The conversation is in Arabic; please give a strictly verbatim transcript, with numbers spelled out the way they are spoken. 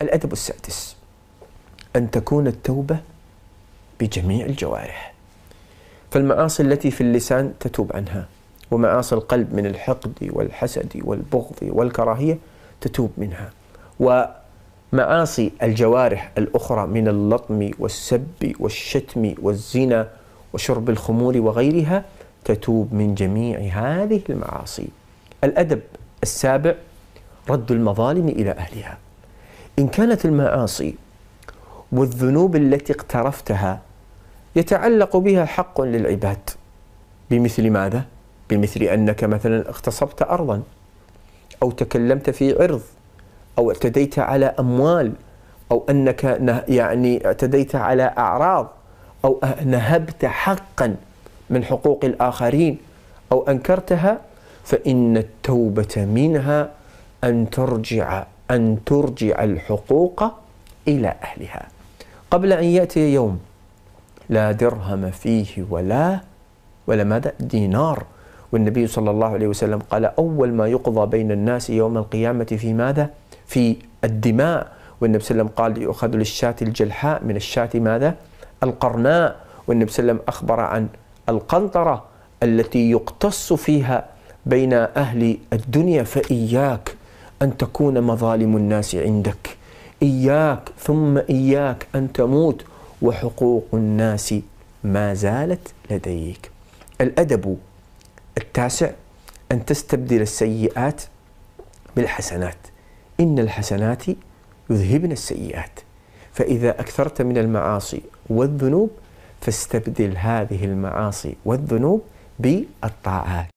الأدب السادس أن تكون التوبة بجميع الجوارح. فالمعاصي التي في اللسان تتوب عنها، ومعاصي القلب من الحقد والحسد والبغض والكراهية تتوب منها، ومعاصي الجوارح الأخرى من اللطم والسب والشتم والزنا وشرب الخمور وغيرها تتوب من جميع هذه المعاصي. الأدب السابع رد المظالم إلى أهلها. إن كانت المعاصي والذنوب التي اقترفتها يتعلق بها حق للعباد، بمثل ماذا؟ بمثل أنك مثلا اغتصبت أرضا، أو تكلمت في عرض، أو اعتديت على أموال، أو أنك يعني اعتديت على أعراض، أو نهبت حقا من حقوق الآخرين أو أنكرتها، فإن التوبة منها أن ترجع أن ترجع الحقوق إلى أهلها قبل أن يأتي يوم لا درهم فيه ولا ولا ماذا دينار. والنبي صلى الله عليه وسلم قال: أول ما يقضى بين الناس يوم القيامة في ماذا؟ في الدماء. والنبي صلى الله عليه وسلم قال: يؤخذ للشاة الجلحاء من الشاة ماذا؟ القرناء. والنبي صلى الله عليه وسلم أخبر عن القنطرة التي يقتص فيها بين أهل الدنيا. فإياك أن تكون مظالم الناس عندك، إياك ثم إياك أن تموت وحقوق الناس ما زالت لديك. الأدب التاسع أن تستبدل السيئات بالحسنات. إن الحسنات يذهبن السيئات. فإذا أكثرت من المعاصي والذنوب فاستبدل هذه المعاصي والذنوب بالطاعات.